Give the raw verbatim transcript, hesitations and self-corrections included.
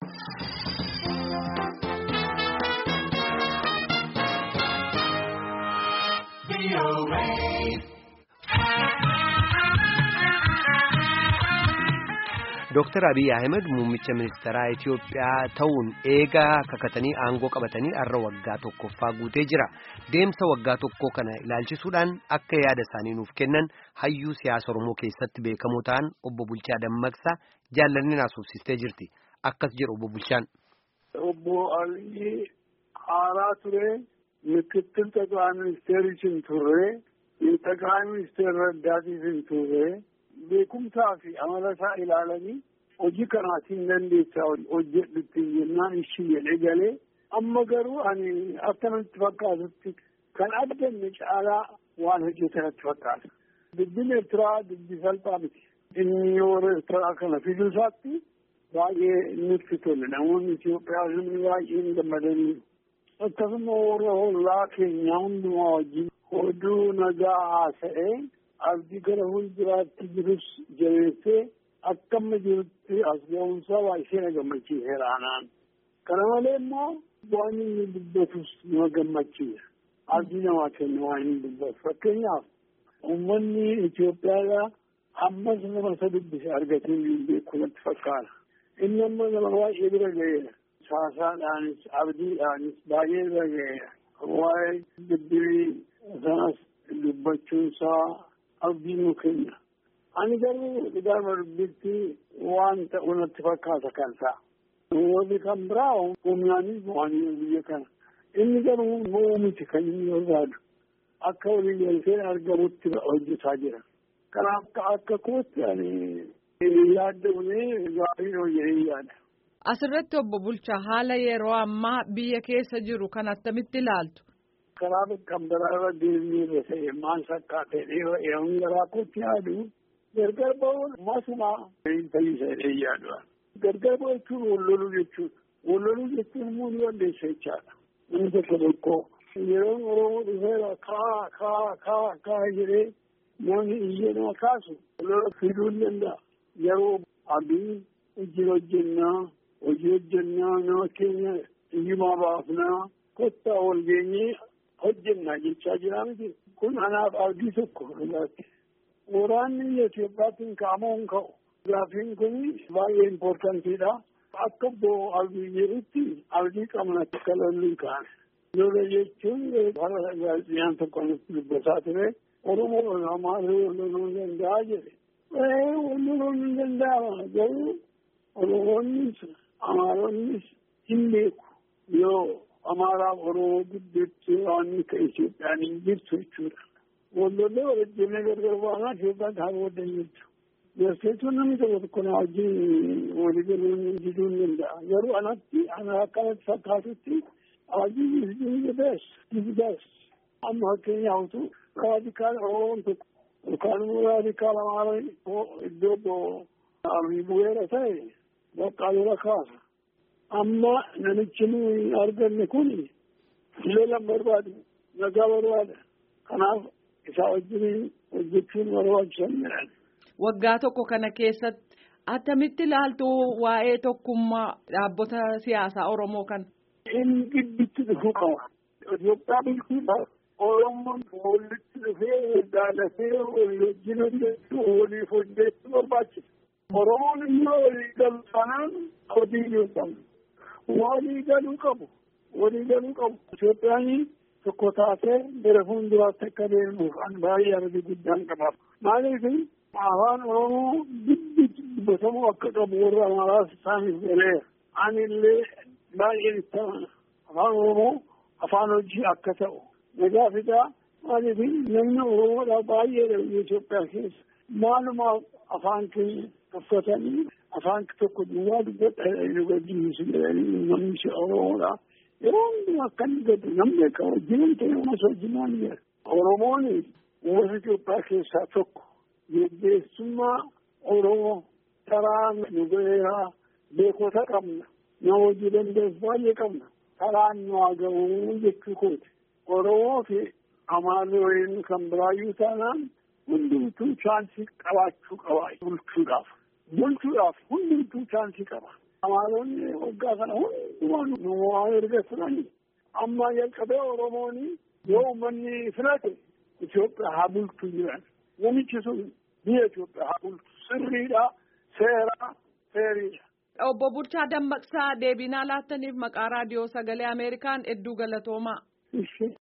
Doctor Abiy Ahmed muummicha ministeeraa Itiyoophiyaa ta'uun eegaa kakatanii aangoo qabatanii har'a waggaa tokkoffaa guutee jira. Deemsa waggaa tokkoo kana ilaalchisuudhaan akka yaada isaanii nuuf kennan hayyuu siyaasa Oromoo keessatti beekamoo ta'an obbo Bulchaa Dammaqsaa jaallanni naasofsiistee jirti. Akkas jedhu obbo Bulchaan. Obbo Abiy haaraa ture, ምክትል ጠቅላይ ሚኒስቴሪችን ture, ጠቅላይ ሚኒስቴር ረዳቲችን ture. beekumsaa fi amalasaa ilaalanii hojii kanaatiin dandeessaa hojjedhutti jennaan ishii jedhee galee amma garuu ani akkanatti fakkaatutti kan addanne caalaa waan hojjetanatti fakkaata. Dubbiin Eertiraa dubbii salphaa miti. Inni yeroo Eertiraa kana fiduu isaatti baay'ee nutti tole. Namoonni Itoophiyaa namni baay'een gammadanii akkasuma warra hollaa keenya hundumaa wajjin oduu nagaa haasa'ee abdii gara fuulduraatti jirus jabeessee akkama jirutti as ga'umsaa baay'ee na gammachiiseera anaan. Kana malee immoo waan inni dubbatus nama gammachiisa. Abdii namaa kenna waan inni dubbatu. Fakkeenyaaf uummanni Itoophiyaa ammas nama isa dubbise argatee hin beeku natti fakkaata. Inni amma nama baay'ee bira ga'eera. Saasaadhaanis abdiidhaanis baay'ee bira ga'eera. Waa'ee dubbii sanas dubbachuunsaa abdii nu kenna. Ani garuu gaafa dubbitti waan ta'u natti fakkaata kan ta'a. Warri kan biraa humnaanis bu'anii biyya kana. Inni garuu immoo miti kan inni barbaadu. Akka walii galtee argamutti hojjetaa jira. Kanaaf akka kootti ani yaaddamnee gaarii hojjetee yaada. Asirratti obbo Bulchaa haala yeroo ammaa biyya keessa jiru kan attamitti ilaaltu? Karaa kan biraarra deemnee irra ta'e maal fakkaatee dheeraa garaa kootti yaadu gargar ba'uun masuma hin fayyisa jedhee yaadu. Gargar ba'u jechuun walloluu jechuudha. Walloluu jechuun immoo ni dandeessa jechaadha. Inni tokko tokko yeroo Oromoo dhufeera kaa kaa kaa kaa jedhee namni iyyee nama kaasu lola fiduu hin danda'a. Yeroo Abiy hojii hojjennaa hojii hojjennaa nama keenya iyyumaa baafnaa kottaa wal geenyee hojjennaa jechaa jira miti. Kun anaaf abdii tokko dhugaatti. Waraanni biyya Itoophiyaatiin ka'amoo hin ka'u. Gaaffiin kun baay'ee impoortantiidha. Akka obbo Abiy jedhutti abdii qabna akka lolli hin kaane. Lola jechuun bara gaazexaan tokko nutti dubbataa ture. Oromoo Amaaraa loluu hin danda'a jedhe. Loluu hin danda'ama garuu Oromoonnis Amaaronni hin beeku. Yoo Amaaraaf Oromoo gidduutti waan akka Itoophiyaan hin jirtu jechuudha. Wallollee walitti gargar baanaa Itoophiyaan haa waliin jirtu. Barsiisuun namni tokko tokko na wajjin walii galuun jiduu hin danda'a. Garuu anatti ana akkanatti fakkaatutti Abiy is doing the best. Is the best. Amma fakkeenyaaf raadikaal Oromoon tokko yookaan immoo raadikaal Amaaraa iddoo Abiy bu'eera ta'e bakka lola kaasa. Amma namichi nuyi arganne kun lola barbaadu nagaa barbaada. Kanaaf isaa wajjin hojjechuun barbaachisan jedhan. Waggaa tokko kana keessatti attamitti ilaaltu waa'ee tokkummaa dhaabbota siyaasaa Oromoo kana? Inni gidduutti dhufuu qaba. Itoophiyaa bulchuudhaaf Oromoon walitti dhufee jaalatee walii wajjin hojjechuu waliif hojjechuu barbaachisa. Oromoon immoo walii galu sanaan hojii yoo qabu. Walii galuu qabu. Walii galuu qabu. Itoophiyaan tokko taatee gara fuulduraatti akka deemuuf an baay'ee abdii guddaan qabaaf. Maaliif afaan Oromoo gidduutti dubbatamuu akka qabu warra Amaaraas isaaniif galeera. Anillee baay'een itti afaan Oromoo afaan hojii akka ta'u. Nagaa fidaa maaliif namni Oromoodhaa baay'eedha biyya Itoophiyaa keessa. Maalumaaf afaan keenya uffatanii afaan tokko duwwaa dubbata nu gaddisiisu jedhanii namni Oromoodhaa. Yeroo hundumaa akka inni gaddu namni akka wajjin ta'e uummas wajjin waan jira. Oromoon uummata Itoophiyaa keessaa tokko. Gaggeessummaa Oromoo karaa nu ga'eeraa beekota qabna. Nama hojii dandeessu baay'ee qabna. Karaan nu haa ga'uu jechuu kooti. Oromoo fi Amaaronni kan biraayyuu taanaan hundumtuu chaansii qabaachuu qaba bulchuudhaaf. Bulchuudhaaf hundumtuu chaansii qaba. Amaaronni waggaa kana hundumaan nu waa erga turani. Amma jalqabee Oromooni yoo uummanni filate Itoophiyaa haa bultu jiran. Namichi sun biyya Itoophiyaa haa bultu sirriidha seera seeriidha. Obbo Bulchaa Dammaqsaa deebinaa laattaniif maqaa raadiyoo sagalee Ameerikaan hedduu galatoomaa.